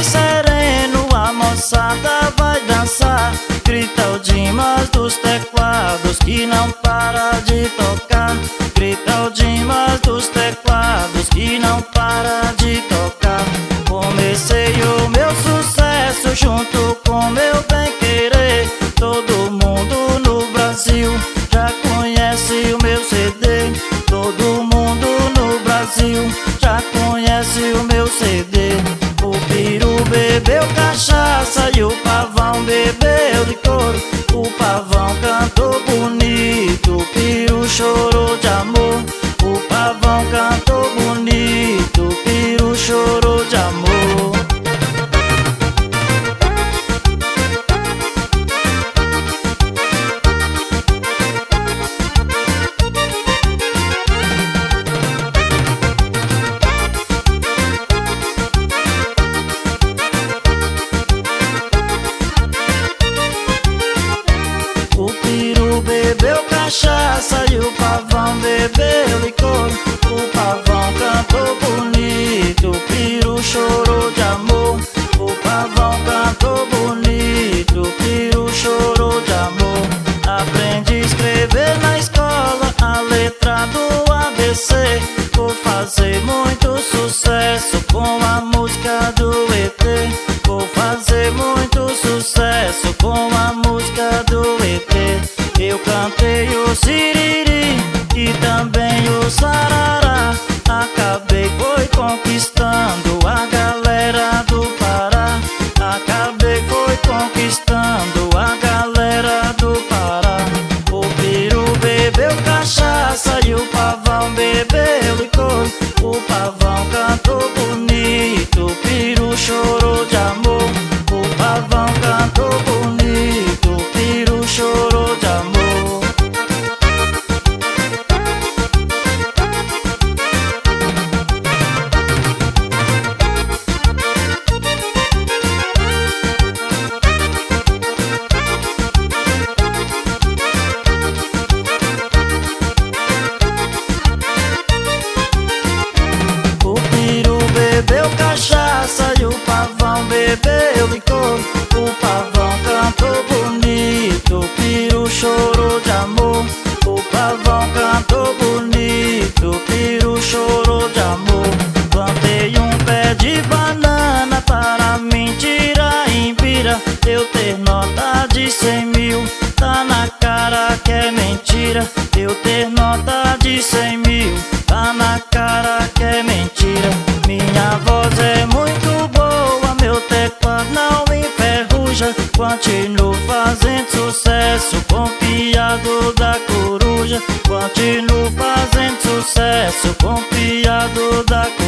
mais sereno, a moçada vai dançar. Grita o Dimas dos teclados que não para de tocar. Grita o Dimas dos teclados que não para de tocar. Comecei o meu sucesso junto com meu bem-querer. Todo mundo no Brasil já conhece o meu CD. Todo mundo no Brasil já conhece o meu CD. O peru bebeu cachaça e o pavão bebeu licor. O pavão cantou bonito, o peru chorou de amor. O pavão cantou bonito, o peru chorou de amor. Bebeu cachaça e o pavão bebeu licor. O pavão cantou bonito, o peru chorou de amor. O pavão cantou bonito, o peru chorou de amor. Aprendi a escrever na escola a letra do ABC. Vou fazer muito sucesso com a música do ET. Vou fazer muito sucesso com a música do ET. Eu cantei o siriri e também o sarará. Acabei foi conquistando a galera do Pará. Acabei foi conquistando a galera do Pará. O peru bebeu cachaça e o pavão bebeu licor. O pavão cantou bonito, o peru chorou de amor. O pavão cantou bonito, o peru chorou de amor. Bebeu cachaça e o pavão bebeu licor. O pavão cantou bonito, o peru chorou de amor. O pavão cantou bonito, o peru chorou de amor. Plantei um pé de banana para mentira imbira. Eu ter nota de 100 mil, tá na cara que é mentira. Eu ter nota de 100 mil, tá na cara que é mentira. Minha voz é muito boa, meu teclado não enferruja. Continuo fazendo sucesso com piado da coruja. Continuo fazendo sucesso com piado da coruja.